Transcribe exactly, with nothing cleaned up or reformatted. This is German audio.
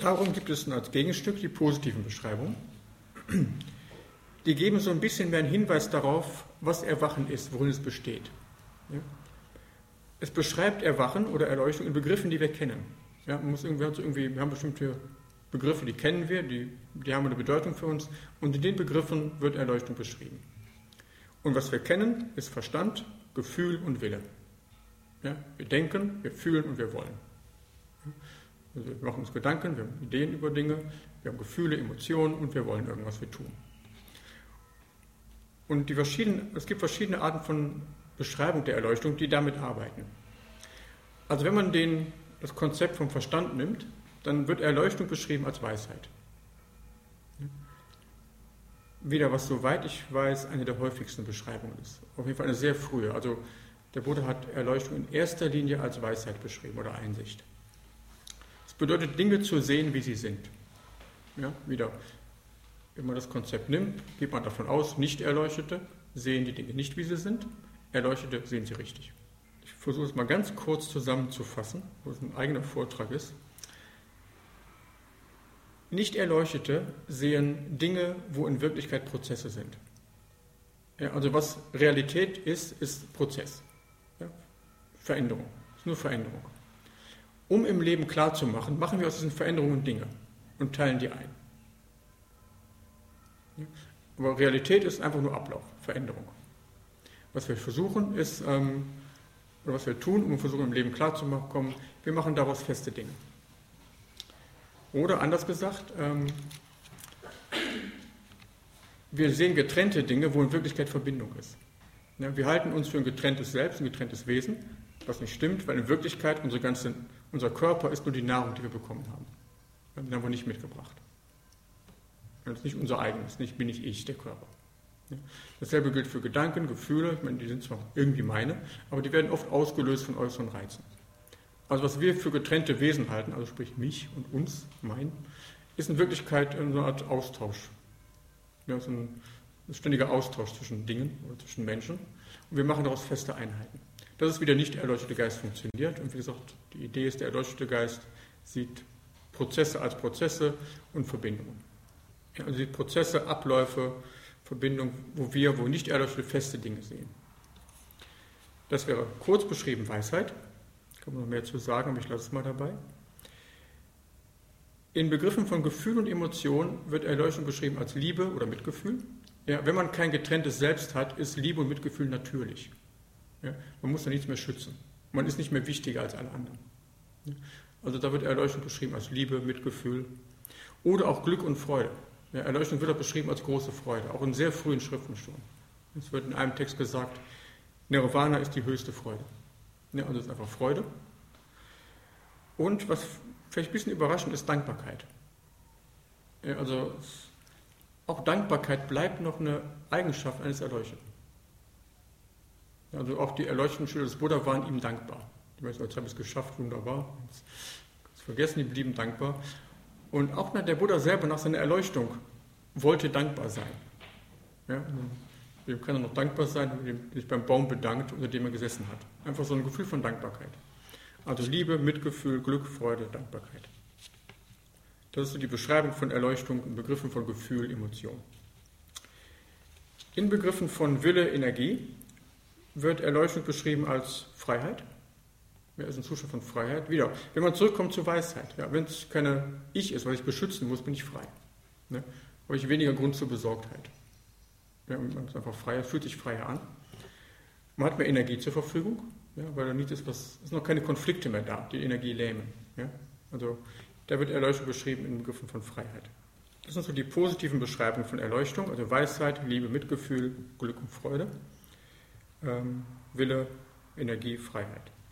Darum gibt es als Gegenstück die positiven Beschreibungen. Die geben so ein bisschen mehr einen Hinweis darauf, was Erwachen ist, worin es besteht. Ja? Es beschreibt Erwachen oder Erleuchtung in Begriffen, die wir kennen. Ja, man muss irgendwie, irgendwie, wir haben bestimmte Begriffe, die kennen wir, die, die haben eine Bedeutung für uns, und in den Begriffen wird Erleuchtung beschrieben. Und was wir kennen, ist Verstand, Gefühl und Wille. Ja, wir denken, wir fühlen und wir wollen. Also wir machen uns Gedanken, wir haben Ideen über Dinge, wir haben Gefühle, Emotionen und wir wollen irgendwas, wir tun. Und die verschiedenen, es gibt verschiedene Arten von Beschreibung der Erleuchtung, die damit arbeiten. Also wenn man den, das Konzept vom Verstand nimmt, dann wird Erleuchtung beschrieben als Weisheit. Wieder, was soweit ich weiß, eine der häufigsten Beschreibungen ist. Auf jeden Fall eine sehr frühe. Also der Buddha hat Erleuchtung in erster Linie als Weisheit beschrieben oder Einsicht. Es bedeutet, Dinge zu sehen, wie sie sind. Ja, wieder, wenn man das Konzept nimmt, geht man davon aus, Nicht-Erleuchtete sehen die Dinge nicht, wie sie sind. Erleuchtete sehen sie richtig. Ich versuche es mal ganz kurz zusammenzufassen, wo es ein eigener Vortrag ist. Nicht-Erleuchtete sehen Dinge, wo in Wirklichkeit Prozesse sind. Ja, also was Realität ist, ist Prozess. Ja, Veränderung. Es ist nur Veränderung. Um im Leben klarzumachen, machen wir aus diesen Veränderungen Dinge und teilen die ein. Ja, aber Realität ist einfach nur Ablauf, Veränderung. Was wir versuchen ist, ähm, oder was wir tun, um versuchen im Leben klarzukommen, wir machen daraus feste Dinge. Oder anders gesagt, ähm, wir sehen getrennte Dinge, wo in Wirklichkeit Verbindung ist. Ja, wir halten uns für ein getrenntes Selbst, ein getrenntes Wesen, was nicht stimmt, weil in Wirklichkeit unsere ganze, unser Körper ist nur die Nahrung, die wir bekommen haben. Den haben wir nicht mitgebracht. Das ist nicht unser eigenes, nicht bin ich ich, der Körper. Ja, dasselbe gilt für Gedanken, Gefühle, ich meine, die sind zwar irgendwie meine, aber die werden oft ausgelöst von äußeren Reizen. Also was wir für getrennte Wesen halten, also sprich mich und uns, mein, ist in Wirklichkeit eine Art Austausch. Ja, so ein, ein ständiger Austausch zwischen Dingen oder zwischen Menschen. Und wir machen daraus feste Einheiten. Das ist, wie der nicht erleuchtete Geist funktioniert. Und wie gesagt, die Idee ist, der erleuchtete Geist sieht Prozesse als Prozesse und Verbindungen. Ja, also sieht Prozesse, Abläufe, Verbindungen, wo wir, wo nicht erleuchtete feste Dinge sehen. Das wäre kurz beschrieben Weisheit. Kann man noch mehr zu sagen, aber ich lasse es mal dabei. In Begriffen von Gefühl und Emotion wird Erleuchtung beschrieben als Liebe oder Mitgefühl. Ja, wenn man kein getrenntes Selbst hat, ist Liebe und Mitgefühl natürlich. Ja, man muss da nichts mehr schützen. Man ist nicht mehr wichtiger als alle anderen. Ja, also da wird Erleuchtung beschrieben als Liebe, Mitgefühl oder auch Glück und Freude. Ja, Erleuchtung wird auch beschrieben als große Freude, auch in sehr frühen Schriften schon. Es wird in einem Text gesagt, Nirvana ist die höchste Freude. Ja, also es ist einfach Freude. Und was vielleicht ein bisschen überraschend ist, Dankbarkeit. Ja, also auch Dankbarkeit bleibt noch eine Eigenschaft eines Erleuchteten. Ja, also auch die erleuchteten Schüler des Buddha waren ihm dankbar. Die meisten jetzt haben es geschafft, wunderbar. Das vergessen, die blieben dankbar. Und auch der Buddha selber nach seiner Erleuchtung wollte dankbar sein. Ja, dem kann er noch dankbar sein, wenn er sich beim Baum bedankt, unter dem er gesessen hat. Einfach so ein Gefühl von Dankbarkeit. Also Liebe, Mitgefühl, Glück, Freude, Dankbarkeit. Das ist so die Beschreibung von Erleuchtung in Begriffen von Gefühl, Emotion. In Begriffen von Wille, Energie wird Erleuchtung beschrieben als Freiheit. Ja, ist ein Zustand von Freiheit. Wieder, wenn man zurückkommt zur Weisheit, ja, wenn es keine Ich ist, was ich beschützen muss, bin ich frei. Ne? Habe ich weniger Grund zur Besorgtheit. Ja, man ist einfach freier, fühlt sich freier an. Man hat mehr Energie zur Verfügung, ja, weil da nicht ist, was, es sind noch keine Konflikte mehr da, die Energie lähmen. Ja? Also da wird Erleuchtung beschrieben in Begriffen von Freiheit. Das sind so die positiven Beschreibungen von Erleuchtung, also Weisheit, Liebe, Mitgefühl, Glück und Freude, ähm, Wille, Energie, Freiheit.